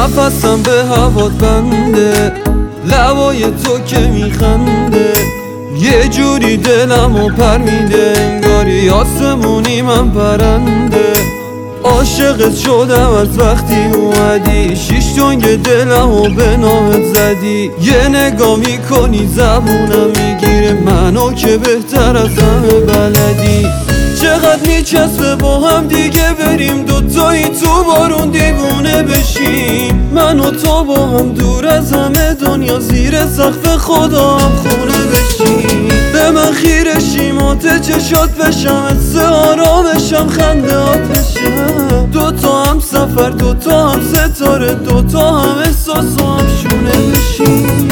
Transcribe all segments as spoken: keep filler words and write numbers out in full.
نفسم به هوات بنده، لبای تو که میخنده یه جوری دلمو پر میده، انگاری آسمونی من پرنده. عاشقت شدم از وقتی اومدی، شیش تنگ دلمو به نامت زدی. یه نگاه میکنی زبونم میگیره منو که بهتر از همه بلدی. چقدر میچسبه با هم دیگه بریم دوتایی تو بارون دیوونه بشیم. من و تو با هم دور از همه دنیا زیر سقف خدا هم خونه بشیم. به من خیره شیم آت چشات بشم، حس آرامشم خندهات بشم. دوتا هم سفر دوتا هم ستاره، دوتا هم احساس و هم شونه بشیم.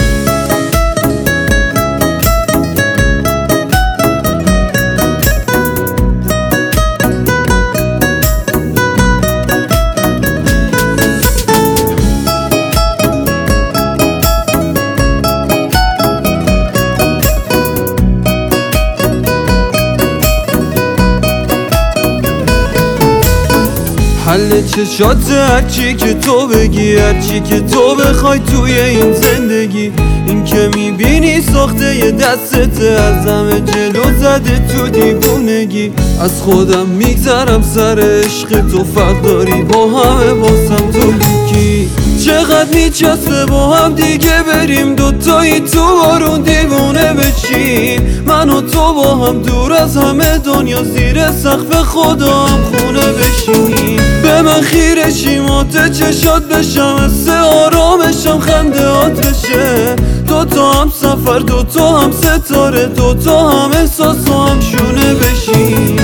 حل چشات هرچی که تو بگی، هرچی که تو بخوای توی این زندگی. این که میبینی ساخته یه دستت از همه جلو زده تو دیوونگی. از خودم میگذرم سر عشق تو، فرق داری با همه باسم تو یکی. چقدر میچسبه با هم دیگه بریم دوتایی تو بارون دیوونه بشیم. من و تو با هم دور از همه دنیا زیر سقف خدا هم خونه بشیم. به من خیره شیم آت چشات بشم، حس آرامشم خندهات بشه. دوتا هم سفر دوتا هم ستاره، دوتا هم احساس و هم شونه بشیم.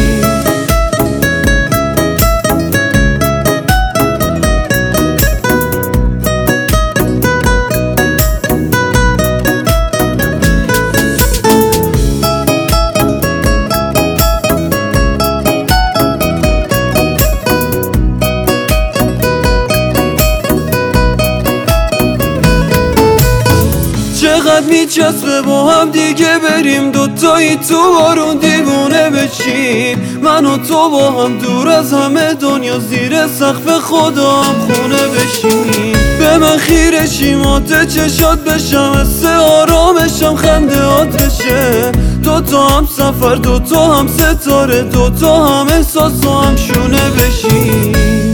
چقدر میچسبه با هم دیگه بریم دوتایی تو بارون دیوونه بشیم. من و تو با هم دور از همه دنیا زیر سقف خدا هم خونه بشیم. به من خیره شیم آت چشات بشم، حس آرامشم خندهات بشه. دوتا هم سفر دوتا هم ستاره، دوتا هم احساس و هم شونه بشیم.